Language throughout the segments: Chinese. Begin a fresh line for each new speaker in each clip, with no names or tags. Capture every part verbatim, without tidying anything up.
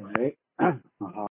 喂，你好，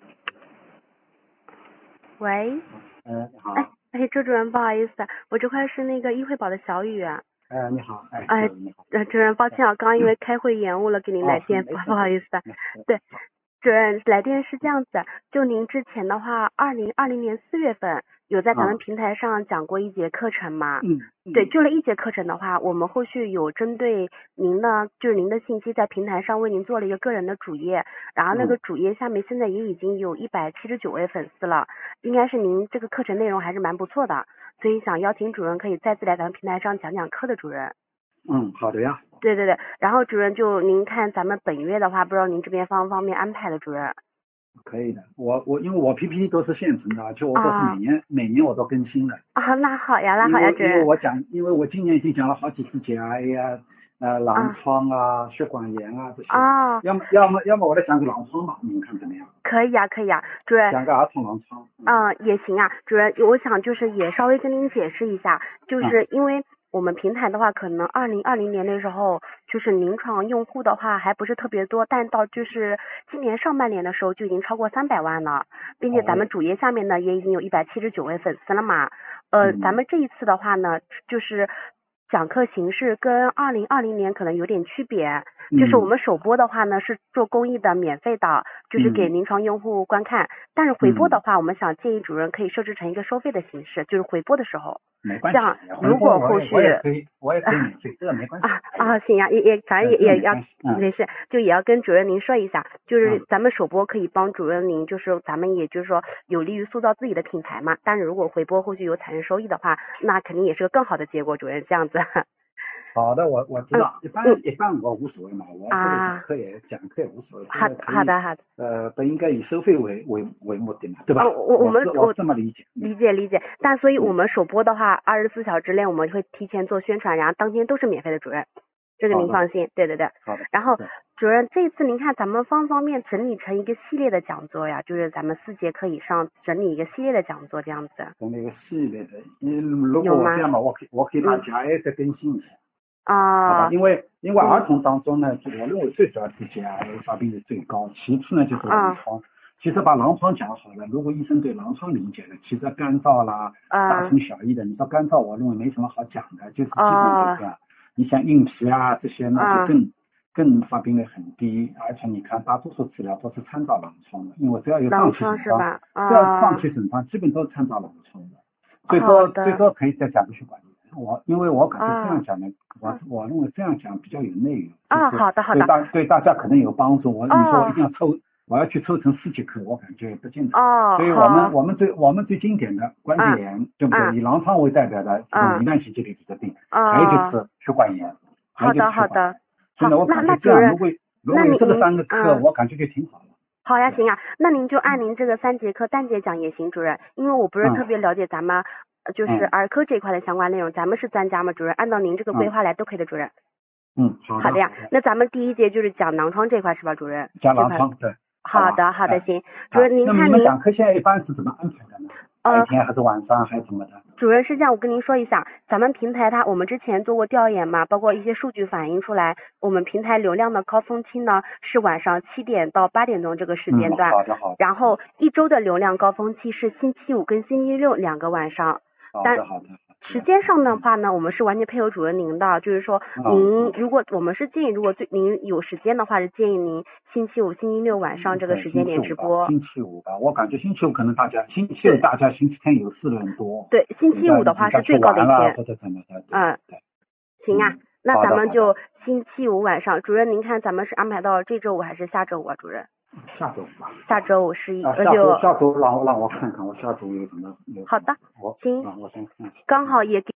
喂，
呃，你好，
哎哎，周主任，不好意思，我这块是那个议会宝的小雨啊。
呃，你好，哎，
哎，
小雨你好，
呃，主任，抱歉啊，刚刚因为开会延误了，给您来
哦，
电，不
没事没事，
不好意思。
没事，
对，
好，
主任，来电是这样子，就您之前的话，二零二零年四月份有在咱们
啊，
平台上讲过一节课程嘛？
嗯
对，
嗯，
就了一节课程的话，我们后续有针对您呢，就是您的信息在平台上为您做了一个个人的主页，然后那个
嗯，
主页下面现在也已经有一百七十九位粉丝了，应该是您这个课程内容还是蛮不错的，所以想邀请主任可以再次来咱们平台上讲讲课的主任。
嗯，好的呀，
对对对，然后主任就您看咱们本月的话，不知道您这边方不方便安排的主任？
可以的，我我因为我 P P T 都是现成的，就我都是每
啊
年每年我都更新的，
啊，那好呀，那好呀，
因为因为
主任。
我讲，因为我今年已经讲了好几次节癌呀，呃，狼
啊
疮啊，血管炎啊这些，
啊，
要么要么要么我来讲个狼疮吧，你们看怎么样？
可以呀，可以呀，主任。
讲个儿童狼疮，嗯
嗯，也行啊，主任，我想就是也稍微跟您解释一下，就
嗯，
是因为我们平台的话，可能二零二零年的时候，就是临床用户的话还不是特别多，但到就是今年上半年的时候就已经超过三百万了，并且咱们
哦，
主页下面呢也已经有一百七十九位粉丝了嘛。呃，咱
嗯
们这一次的话呢，就是讲课形式跟二零二零年可能有点区别，就是我
嗯
们首播的话呢是做公益的、免费的，就是给
嗯
临床用户观看。但是回播的
嗯。
话，我们想建议主任可以设置成一个收费的形式，就是回播的时候，
没关系，
这样
回
如
播我也我
果后续
也可以，我也可以
啊
免费，这个没关系。
啊
哎呀，
啊行呀，也也反正
呃，
也也要
这个没关系，嗯
没事，就也要跟主任您说一下，就是
嗯，
咱们首播可以帮主任您，就是咱们也就是说有利于塑造自己的品牌嘛。但是如果回播后续有产生收益的话，那肯定也是个更好的结果，主任这样子。
好的，我我知
嗯
道，一般
嗯
一般我无所谓嘛，我这个讲
啊，
课也讲课也无所谓，这
好
个可以，
好的好的。
呃，不应该以收费为为为目的嘛，对
哦，
吧？
我我
我是我是
们我
这么理解，嗯
理解理解，但所以我
嗯，
们首播的话，二十四小时之内我们会提前做宣传，然后当天都是免费的，主任，这个
好的
您放心。对对对，
好的，
然后
对，
主任这次您看咱们方不方便整理成一个系列的讲座呀？就是咱们四节课以上整理一个系列的讲座这样子，
从那个系列的，嗯，如果
有吗？
我这样吧，我可以我可以把
嗯
甲 A 再更新一下。好吧，
啊
因为因为儿
嗯
童当中呢，就我认为最主要是 G I A 发病率最高，其次呢就是狼
啊
疮。其实把狼疮讲好了，如果医生对狼疮理解的，其实干燥啦，大
啊
同小异的。你说干燥，我认为没什么好讲的，就是基本就这
啊
样。你像硬皮啊这些，那就
啊，
更更发病率很低，而且你看大多数治疗都是参照狼疮的，因为只要有脏
狼
器损伤，
疮是吧？
只要脏
啊，
器损伤，基本都是参照狼疮的。最多最
好的
多可以再讲个血管炎。我因为我感觉这样
啊
讲呢，我
啊
我认为这样讲比较有内容，就
啊，
是
好的好的
对大对大家可能有帮助。我你说我一
哦
定要抽，我要去抽成四节课，我感觉不见得。
哦
所以我们
好
我们最我们最经典的关节
嗯
炎，对不对？
嗯
以狼疮为代表的这种
嗯
罹难性结缔组织病，还有就
哦。
是血管炎，还有
好
就是
的好的，
血管炎。所以
好，
呢，我
那
感觉这样，
那主任，
如果如
那
果有这个
您您
三个课，
嗯，
我感觉就挺好了。
好呀
对，
行呀，那您就按
嗯
您这个三节课单节讲也行，主任，因为我不是特
嗯
别了解咱们呃就是
嗯
儿科这一块的相关内容，咱们是专家嘛，主任，按照您这个规
嗯
划来都可以的，主任。
嗯，好
好的呀，
的好的，
那咱们第一节就是讲囊疮这块是吧，主任？这块。
讲狼疮，对，好吧，
好的好的
哎。
行，主
啊，
任您
那么你们
看您
讲课现在一般是怎么安排的呢？白
呃
天还是晚上还是怎么的？
主任是这样，我跟您说一下，咱们平台它我们之前做过调研嘛，包括一些数据反映出来，我们平台流量的高峰期呢是晚上七点到八点钟这个时间
嗯，
段，
好的好的，
然后一周的流量高峰期是星期五跟星期六两个晚上，但
好的好的，
时间上的
嗯
话呢，我们是完全配合主任您的，就是说
嗯嗯，
您如果我们是建议，如果最您有时间的话，是建议您星期五、星期六晚上这个
对，
时间点
星期五吧，
直播。
星期五吧，我感觉星期五可能大家星期六
对
大家星期天有事的人多，
对，星
比较
期五的话
比较去
是最高的
玩了
一天。
或者怎么的，对
嗯，
对，
行啊，
嗯，
那
好的好的，
咱们就星期五晚上，主任您看咱们是安排到这周五还是下周五啊？主任，
下周五吧，
下周五十一，
啊，
呃就
下周下周让让我看看我下周有什么有什么，
好的，
我
行，
啊我先看一下，
刚好也给。